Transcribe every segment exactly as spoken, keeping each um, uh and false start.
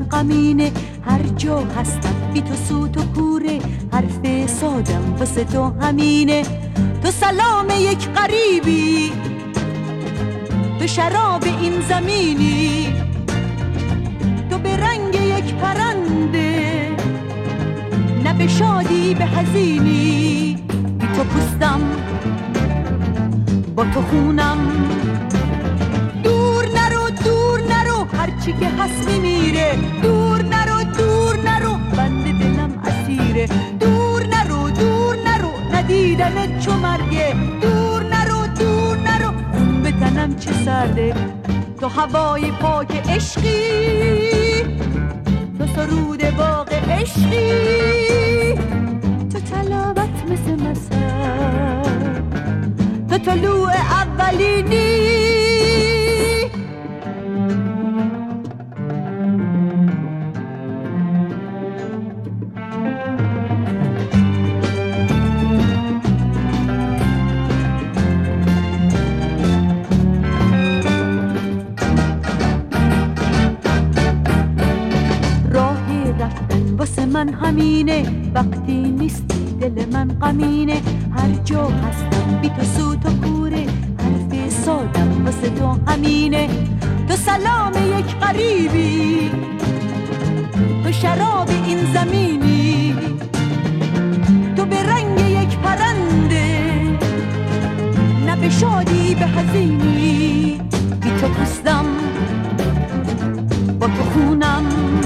غمینه، هر جا هستم بی تو سوت و کوره، حرف سادم واسه تو همینه. تو سلام یک غریبی، تو شراب این زمینی، تو به رنگ یک پرنده، نه به شادی به حزینی. بی تو پوستم با تو خونم، دور نرو دور نرو هرچی که هست میمیره، دور نرو دور نرو بند دلم اسیره، دور نرو دور نرو ندیدنت چو مرگه، دور نرو دور نرو اون به تنم چه سرده. تو هوای پاک عشقی، تو سرود باغ عشقی، تو تلاوت مثل مثل، تو طلوع اولینی. من همینه، وقتی نیستی دل من غمینه، هر جا هستم بی تو سوت و کوره، حرف سادم واسه تو همینه. تو سلام یک غریبی، تو شراب این زمینی، تو به رنگ یک پرنده، نه به شادی به حزینی. بی تو پوستم با تو خونم،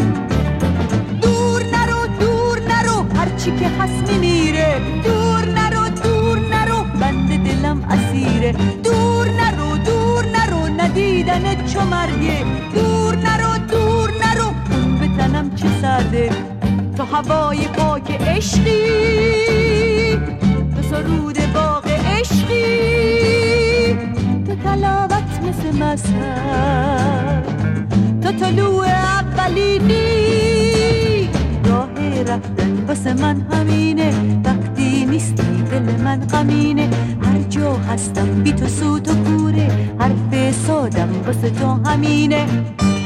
چی که هست میمیره، دور نرو دور نرو بند دلم اسیره، دور نرو دور نرو ندیدنت چو مرگه، دور نرو دور نرو اون به تنم چه سرده. تو هوای پاک عشقی، تو سرود باغ عشقی، تو تلاوت مثل مذهب، تو طلوع اولینی. راه رفتن واسه من همینه، وقتی نیستی دل من غمینه، هر جا هستم بی تو سوت و کوره، حرف سادم واسه تو همینه.